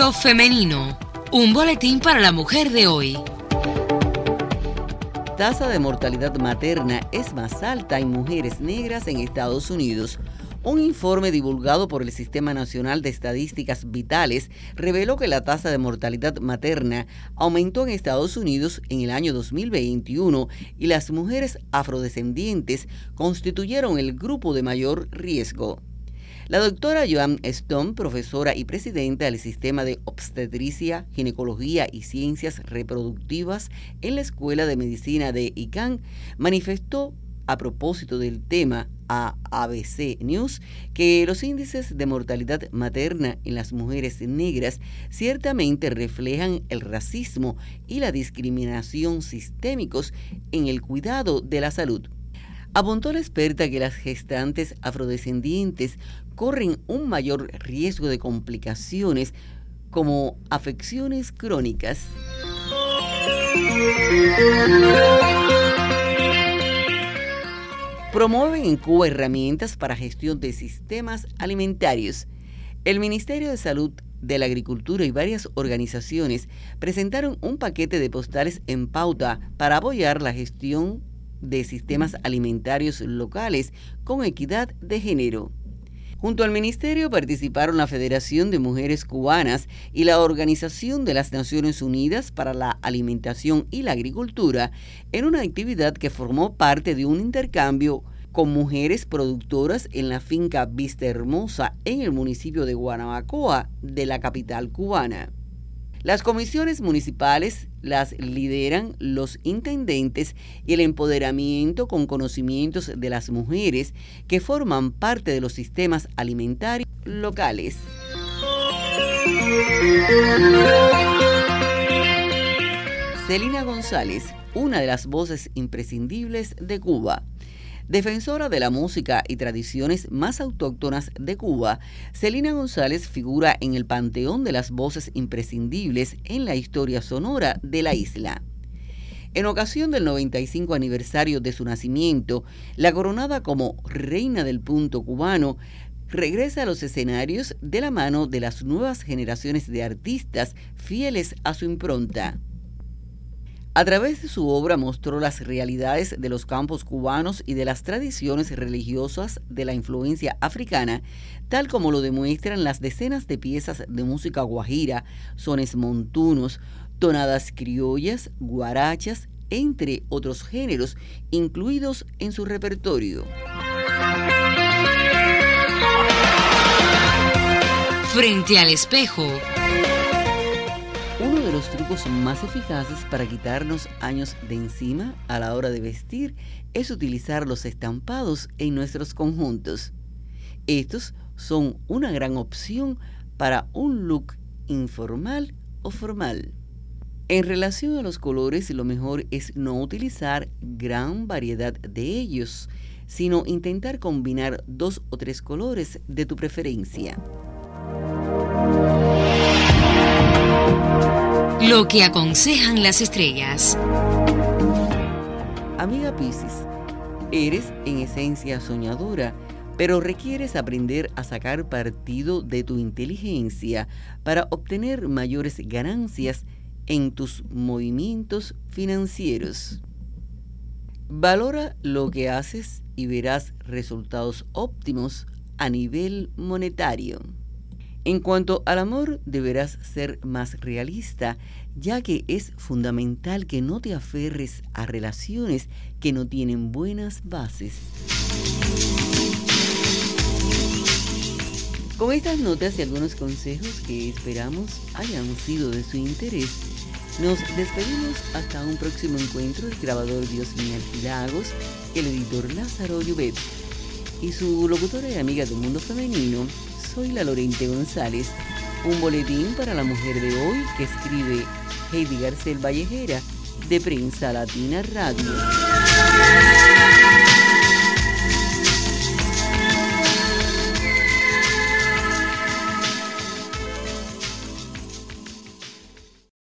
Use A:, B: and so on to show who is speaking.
A: Mundo Femenino, un boletín para la mujer de hoy.
B: Tasa de mortalidad materna es más alta en mujeres negras en Estados Unidos. Un informe divulgado por el Sistema Nacional de Estadísticas Vitales reveló que la tasa de mortalidad materna aumentó en Estados Unidos en el año 2021 y las mujeres afrodescendientes constituyeron el grupo de mayor riesgo. La doctora Joan Stone, profesora y presidenta del Sistema de Obstetricia, Ginecología y Ciencias Reproductivas en la Escuela de Medicina de Icahn, manifestó a propósito del tema a ABC News que los índices de mortalidad materna en las mujeres negras ciertamente reflejan el racismo y la discriminación sistémicos en el cuidado de la salud. Apuntó la experta que las gestantes afrodescendientes corren un mayor riesgo de complicaciones como afecciones crónicas. Promueven en Cuba herramientas para gestión de sistemas alimentarios. El Ministerio de Salud, de la Agricultura y varias organizaciones presentaron un paquete de postales en pauta para apoyar la gestión de sistemas alimentarios locales con equidad de género. Junto al ministerio participaron la Federación de Mujeres Cubanas y la Organización de las Naciones Unidas para la Alimentación y la Agricultura en una actividad que formó parte de un intercambio con mujeres productoras en la finca Vista Hermosa en el municipio de Guanabacoa de la capital cubana. Las comisiones municipales las lideran los intendentes y el empoderamiento con conocimientos de las mujeres que forman parte de los sistemas alimentarios locales. Celina González, una de las voces imprescindibles de Cuba. Defensora de la música y tradiciones más autóctonas de Cuba, Celina González figura en el panteón de las voces imprescindibles en la historia sonora de la isla. En ocasión del 95 aniversario de su nacimiento, la coronada como Reina del Punto Cubano regresa a los escenarios de la mano de las nuevas generaciones de artistas fieles a su impronta. A través de su obra mostró las realidades de los campos cubanos y de las tradiciones religiosas de la influencia africana, tal como lo demuestran las decenas de piezas de música guajira, sones montunos, tonadas criollas, guarachas, entre otros géneros, incluidos en su repertorio.
A: Frente al espejo.
B: Uno de los trucos más eficaces para quitarnos años de encima a la hora de vestir es utilizar los estampados en nuestros conjuntos. Estos son una gran opción para un look informal o formal. En relación a los colores, lo mejor es no utilizar gran variedad de ellos, sino intentar combinar 2 o 3 colores de tu preferencia.
A: Lo que aconsejan las estrellas.
B: Amiga Piscis, eres en esencia soñadora, pero requieres aprender a sacar partido de tu inteligencia para obtener mayores ganancias en tus movimientos financieros. Valora lo que haces y verás resultados óptimos a nivel monetario. En cuanto al amor, deberás ser más realista, ya que es fundamental que no te aferres a relaciones que no tienen buenas bases. Con estas notas y algunos consejos que esperamos hayan sido de su interés, nos despedimos hasta un próximo encuentro. El grabador Diosmín Lagos, el editor Lázaro Llubet y su locutora y amiga del mundo femenino, soy la Lorente González. Un boletín para la mujer de hoy que escribe Heidi Garcel Vallejera de Prensa Latina Radio.